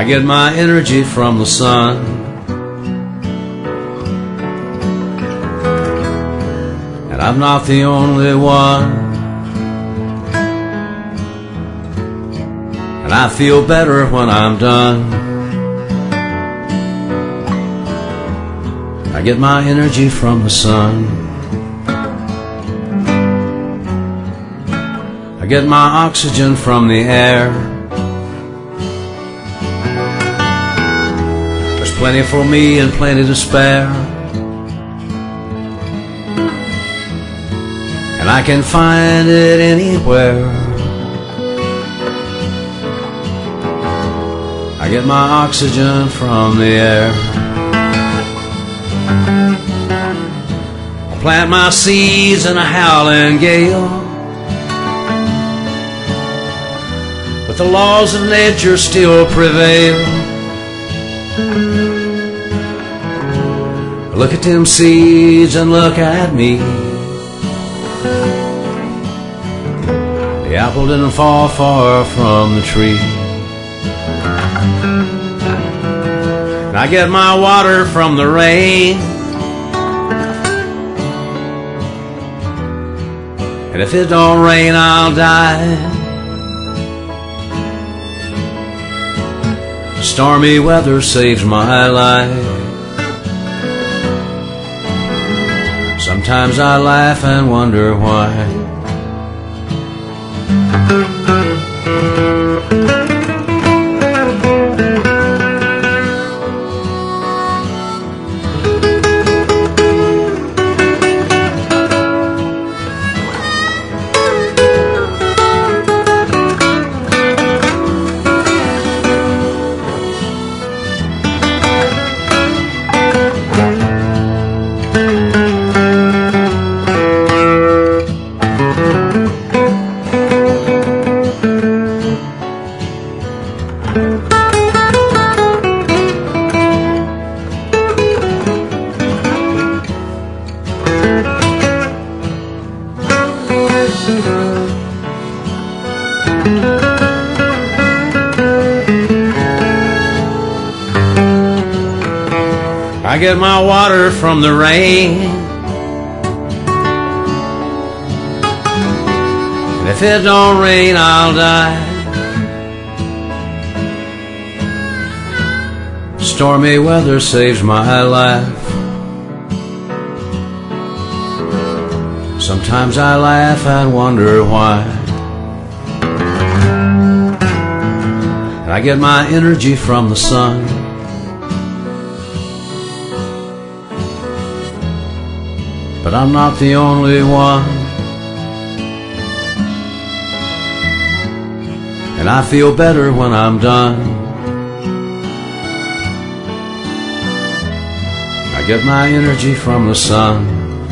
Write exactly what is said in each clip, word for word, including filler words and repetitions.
I get my energy from the sun. And I'm not the only one. And I feel better when I'm done. I get my energy from the sun. I get my oxygen from the air. There's plenty for me and plenty to spare. And I can find it anywhere. I get my oxygen from the air. I plant my seeds in a howling gale. But the laws of nature still prevail. Look at them seeds and look at me. The apple didn't fall far from the tree. And I get my water from the rain. And if it don't rain, I'll die. Stormy weather saves my life. Sometimes I laugh and wonder why. I get my water from the rain. And if it don't rain, I'll die. Stormy weather saves my life. Sometimes I laugh and wonder why. And I get my energy from the sun. But I'm not the only one. And I feel better when I'm done. I get my energy from the sun.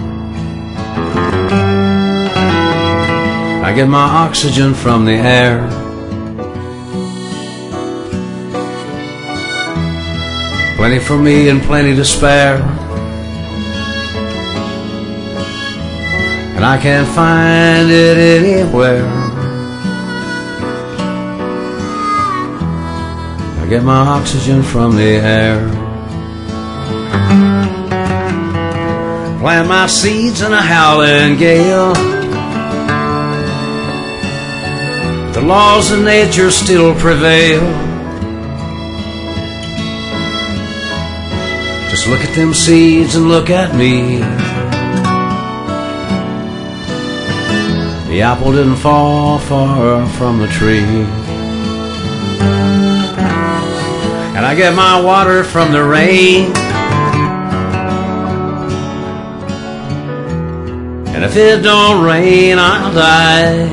I get my oxygen from the air. Plenty for me and plenty to spare. And I can't find it anywhere. I get my oxygen from the air. Plant my seeds in a howling gale. The laws of nature still prevail. Just look at them seeds and look at me. The apple didn't fall far from the tree. And I get my water from the rain. And if it don't rain, I'll die.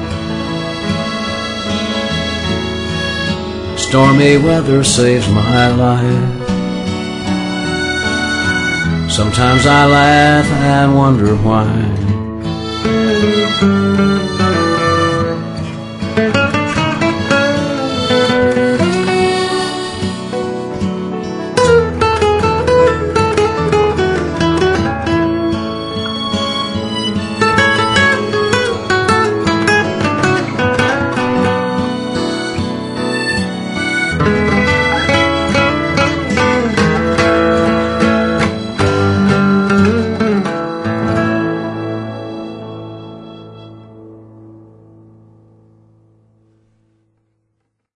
Stormy weather saves my life. Sometimes I laugh and wonder why.